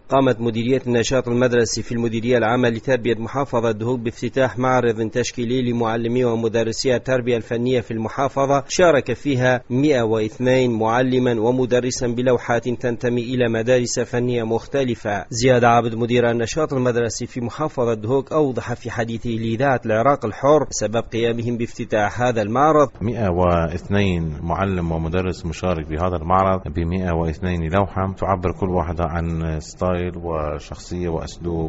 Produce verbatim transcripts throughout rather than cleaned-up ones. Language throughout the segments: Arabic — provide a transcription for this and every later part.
قامت مديرية النشاط المدرسي في المديرية العامة لتربية محافظة دهوك بافتتاح معرض تشكيلي لمعلمي ومدرسي التربية الفنية في المحافظة، شارك فيها مئة واثنين معلما ومدرسا بلوحات تنتمي إلى مدارس فنية مختلفة. زياد عابد مدير النشاط المدرسي في محافظة دهوك أوضح في حديثه لإذاعة العراق الحر سبب قيامهم بافتتاح هذا المعرض. مئة واثنين معلم ومدرس مشارك بهذا المعرض ب مئة واثنين لوحة تعبر كل واحدة عن ستايل وشخصية وأسلوب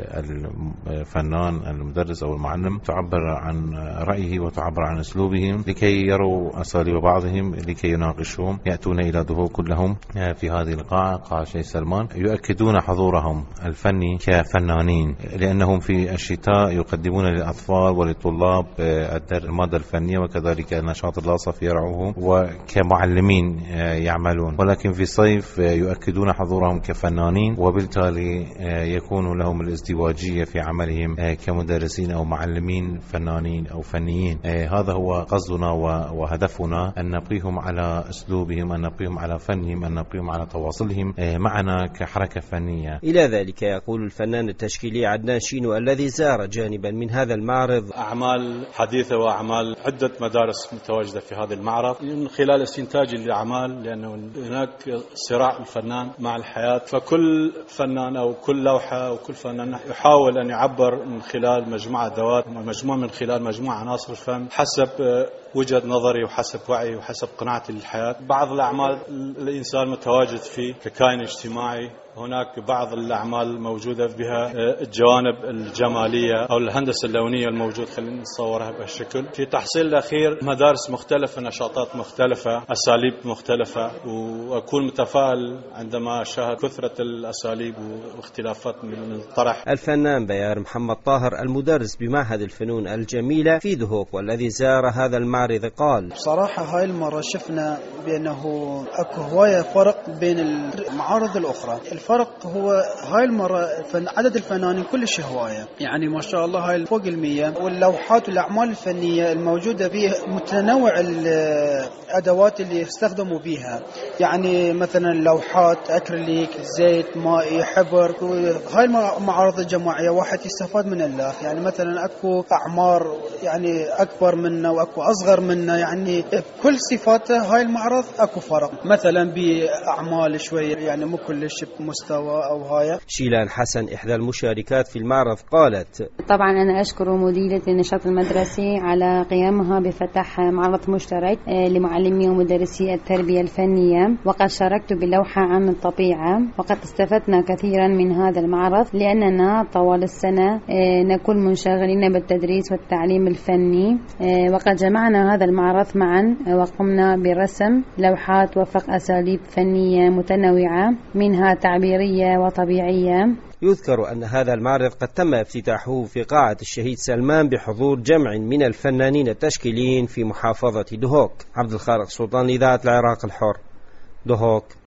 الفنان المدرس أو المعلم، تعبر عن رأيه وتعبر عن أسلوبهم لكي يروا أساليب بعضهم، لكي يناقشهم. يأتون إلى دهوك كلهم في هذه القاعة، قاعة شيخ سلمان، يؤكدون حضورهم الفني كفنانين، لأنهم في الشتاء يقدمون للأطفال وللطلاب المادة الفنية وكذلك النشاط اللاصق يرعوهم وكمعلمين يعملون، ولكن في الصيف يؤكدون حضورهم كفنانين، وبالتالي يكون لهم الازدواجية في عملهم كمدرسين أو معلمين فنانين أو فنيين. هذا هو قصدنا وهدفنا، أن نبقيهم على أسلوبهم، أن نبقيهم على فنهم، أن نبقيهم على تواصلهم معنا كحركة فنية. إلى ذلك يقول الفنان التشكيلي عدنان شينو الذي زار جانبا من هذا المعرض: أعمال حديثة وأعمال عدة مدارس متواجدة في هذا المعرض من خلال استنتاج الأعمال، لأنه هناك صراع الفنان مع الحياة، فكل فنان أو كل لوحة أو كل فنان يحاول أن يعبر من خلال مجموعة ذوات، مجموعة من خلال مجموعة عناصر الفن حسب وجهة نظري وحسب وعي وحسب قناعتي للحياة. بعض الأعمال الإنسان متواجد فيه ككائن اجتماعي، هناك بعض الأعمال موجودة بها الجوانب الجمالية أو الهندسة اللونية الموجود، خلينا نصورها بهالشكل. في تحصيل الأخير مدارس مختلفة، نشاطات مختلفة، أساليب مختلفة، وأكون متفائل عندما أشاهد كثرة الأساليب واختلافات من الطرح. الفنان بيار محمد طاهر المدرس بمعهد الفنون الجميلة في دهوك والذي زار هذا المعرض قال: بصراحة هاي المرة شفنا بأنه أكو هواية فرق بين المعارض الأخرى. الفرق هو هاي المرة عدد الفنانين كلش هواية، يعني ما شاء الله هاي فوق المية، واللوحات والأعمال الفنية الموجودة بها متنوع الأدوات اللي يستخدموا بها، يعني مثلا لوحات أكريليك، زيت، مائي، حبر. هاي المعارض الجماعية واحد يستفاد من الله، يعني مثلا أكو أعمار يعني أكبر منا وأكو أصغر منا، يعني بكل صفاته هاي المعرض أكو فرق، مثلا بأعمال شوية يعني مو كلش مستوى أو هاي. شيلان حسن إحدى المشاركات في المعرض قالت: طبعا أنا أشكر مديرية النشاط المدرسي على قيامها بفتح معرض مشترك لمعلمي ومدرسي التربية الفنية، وقد شاركت بلوحة عن الطبيعة، وقد استفدنا كثيرا من هذا المعرض لأننا طوال السنة نكون منشغلين بالتدريس والتعليم الفني، وقد جمعنا هذا المعرض معا وقمنا برسم لوحات وفق أساليب فنية متنوعة منها تعبيرية وطبيعية. يذكر أن هذا المعرض قد تم افتتاحه في قاعة الشهيد سلمان بحضور جمع من الفنانين التشكيليين في محافظة دهوك. عبد الخالق سلطان، إذاعة العراق الحر، دهوك.